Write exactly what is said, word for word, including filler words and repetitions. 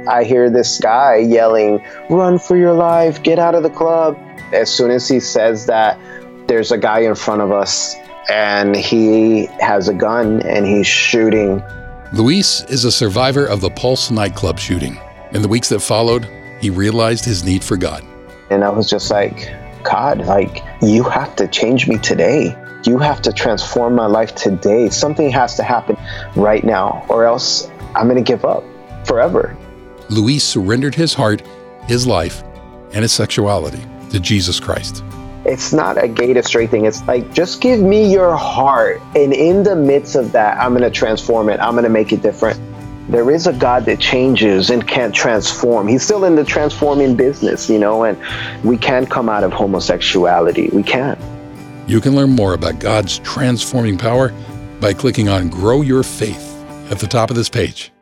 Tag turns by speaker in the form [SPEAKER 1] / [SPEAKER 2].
[SPEAKER 1] I hear this guy yelling, "Run for your life, get out of the club." As soon as he says that, there's a guy in front of us and he has a gun and he's shooting.
[SPEAKER 2] Luis is a survivor of the Pulse nightclub shooting. In the weeks that followed, he realized his need for God.
[SPEAKER 1] And I was just like, God, like, you have to change me today. You have to transform my life today. Something has to happen right now, or else I'm going to give up forever.
[SPEAKER 2] Luis surrendered his heart, his life, and his sexuality to Jesus Christ.
[SPEAKER 1] It's not a gay to straight thing. It's like, just give me your heart. And in the midst of that, I'm going to transform it. I'm going to make it different. There is a God that changes and can't transform. He's still in the transforming business, you know, and we can come out of homosexuality. We can.
[SPEAKER 2] You can learn more about God's transforming power by clicking on Grow Your Faith at the top of this page.